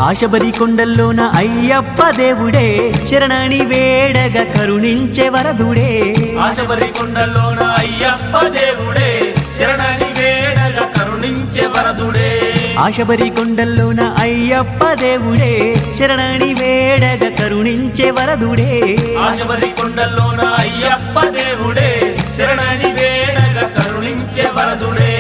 ఆశబరి కొండల్లోన అయ్యప్ప దేవుడే శరణని వేడగ కరుణించే వరదుడే ఆశబరి కొండల్లోన అయ్యప్ప దేవుడే శరణని వేడగ కరుణించే వరదుడే ఆశబరి కొండల్లోన అయ్యప్ప దేవుడే శరణని వేడగ కరుణించే వరదుడే ఆశబరి కొండల్లోన అయ్యప్ప దేవుడే శరణని వేడగ కరుణించే వరదుడే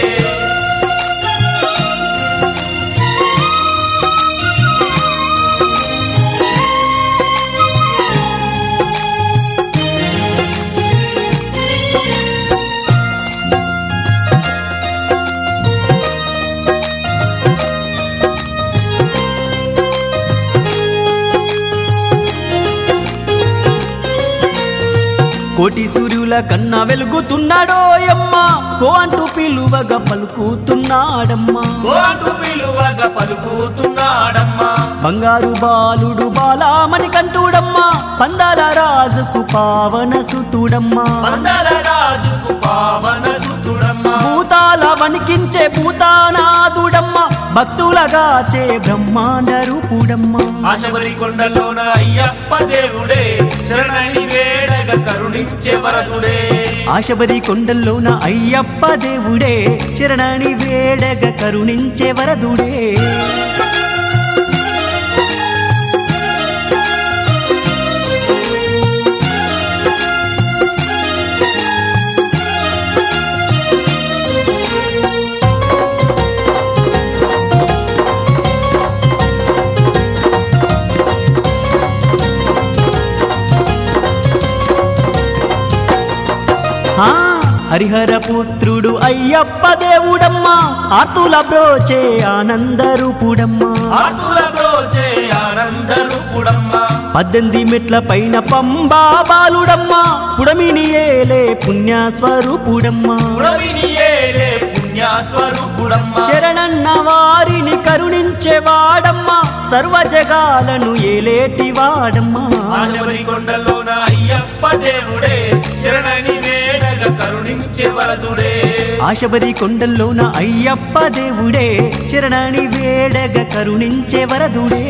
కోటి సూర్యుల కన్నా వెలుగుతున్నాడో యమ్మ కో అంటూ పిలువగా పలుకుతున్నాడమ్మా కో అంటూ పిలువగా పలుకుతున్నాడమ్మా బంగారు బాలుడు బాలామణి కంటుడమ్మా పందాల రాజుకు పావన సుతుడమ్మా పందాల రాజుకు పావన సుతుడమ్మా భూతాల వణికించే భూతానాథుడమ్మా భక్తులగాచే బ్రహ్మాండ రూపుడమ్మా ఆశబరి కొండల్లోన అయ్యప్ప దేవుడే శరణని వేడగ కరుణించే వరదుడే ఆశబరి కొండల్లోన అయ్యప్ప దేవుడే శరణని వేడగ కరుణించే వరదుడే హరిహర పుత్రుడు అయ్యప్ప దేవుడమ్మా ఆతుల బ్రోచే ఆనంద రూపుడమ్మా ఆతుల బ్రోచే ఆనంద రూపుడమ్మా 18 మెట్ల పైన పంబా బాలుడమ్మా పుడమిని ఏలే పుణ్య స్వరూపుడమ్మా పుడమిని ఏలే పుణ్య స్వరూపుడమ్మా శరణన్న వారిని కరుణించే వాడమ్మా సర్వ జగాలను ఏలేటి వాడమ్మా ఆశబరి కొండల్లోన అయ్యప్ప దేవుడే శరణని వేడగ కరుణించే వరదుడే ఆశబరి కొండల్లోన అయ్యప్ప దేవుడే శరణని వేడగ కరుణించే వరదుడే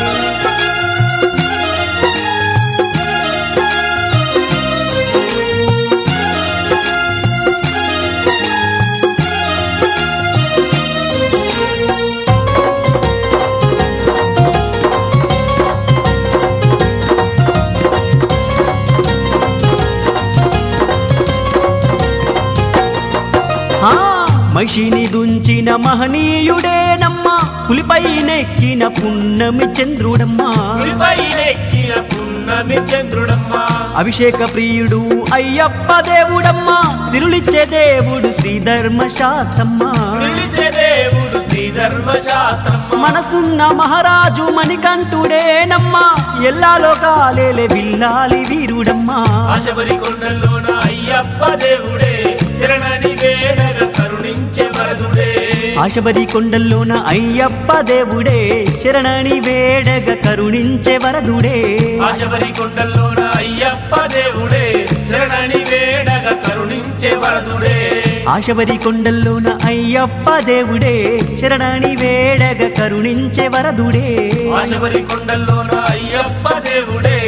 మహిషిని దుంచిన మహనీయుడేనమ్మా పులిపై నెక్కిన పున్నమి చంద్రుడమ్మా పులిపై నెక్కిన పున్నమి చంద్రుడమ్మా అభిషేక ప్రియుడు అయ్యప్ప దేవుడమ్మా సిరులిచ్చే దేవుడు శ్రీ ధర్మశాస్త్రమ్మా సిరులిచ్చే దేవుడు శ్రీ ధర్మశాస్త్రమ్మా మనసున్న మహారాజు మణికంఠుడేనమ్మా ఎల్లా లోకాలేలే విల్లాలి వీరుడమ్మా ఆశబరి కొండల్లోన అయ్యప్ప దేవుడే శరణని వేడగ కరుణించే వరదుడే ఆశబరి కొండల్లోన అయ్యప్ప దేవుడే శరణని వేడగ కరుణించే వరదుడే ఆశబరి కొండల్లోన అయ్యప్ప దేవుడే శరణని వేడగ కరుణించే వరదుడే ఆశబరి కొండల్లోన అయ్యప్ప దేవుడే శరణని వేడగ కరుణించే వరదుడే ఆశబరి కొండల్లోన అయ్యప్ప దేవుడే